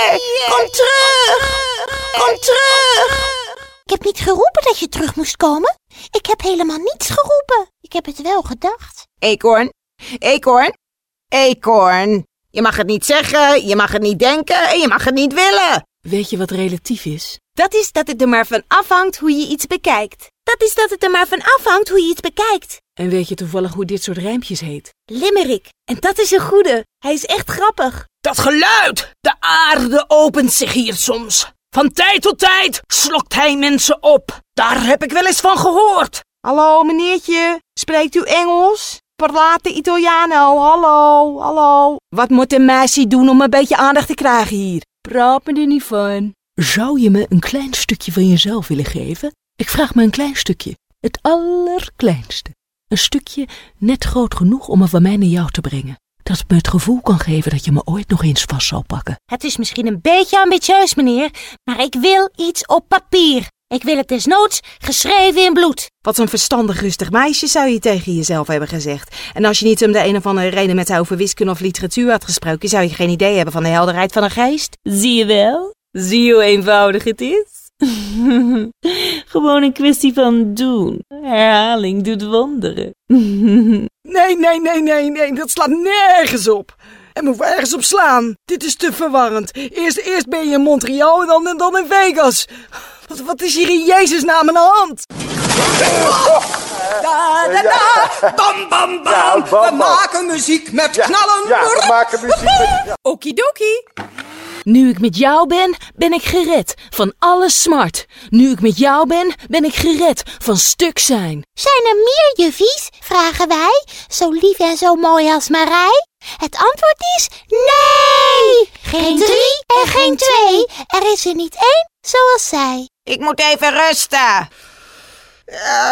Kom terug! Kom terug! Ik heb niet geroepen dat je terug moest komen. Ik heb helemaal niets geroepen. Ik heb het wel gedacht. Eekhoorn, eekhoorn, eekhoorn. Je mag het niet zeggen, je mag het niet denken en je mag het niet willen. Weet je wat relatief is? Dat is dat het er maar van afhangt hoe je iets bekijkt. Dat is dat het er maar van afhangt hoe je iets bekijkt. En weet je toevallig hoe dit soort rijmpjes heet? Limerick. En dat is een goede. Hij is echt grappig. Dat geluid! De aarde opent zich hier soms. Van tijd tot tijd slokt hij mensen op. Daar heb ik wel eens van gehoord. Hallo meneertje, spreekt u Engels? Parlate Italiano, hallo. Wat moet een meisje doen om een beetje aandacht te krijgen hier? Praat me er niet van. Zou je me een klein stukje van jezelf willen geven? Ik vraag me een klein stukje. Het allerkleinste. Een stukje net groot genoeg om me van mij naar jou te brengen. Dat me het gevoel kan geven dat je me ooit nog eens vast zal pakken. Het is misschien een beetje ambitieus, meneer, maar ik wil iets op papier. Ik wil het desnoods geschreven in bloed. Wat een verstandig rustig meisje zou je tegen jezelf hebben gezegd. En als je niet om de een of andere reden met haar over wiskunde of literatuur had gesproken, zou je geen idee hebben van de helderheid van een geest. Zie je wel? Zie je hoe eenvoudig het is? Gewoon een kwestie van doen. Herhaling doet wonderen. Nee, dat slaat nergens op. En moet ergens op slaan. Dit is te verwarrend. Eerst ben je in Montreal en dan in Vegas. Wat is hier in Jezus naam aan de hand? Bam, bam, bam. We maken muziek met knallen. Ja, we maken muziek met... Okidoki. Nu ik met jou ben, ben ik gered van alle smart. Nu ik met jou ben ik gered van stuk zijn. Zijn er meer juffies, vragen wij, zo lief en zo mooi als Marij? Het antwoord is nee! Geen 3 en geen 2. Er is er niet één zoals zij. Ik moet even rusten.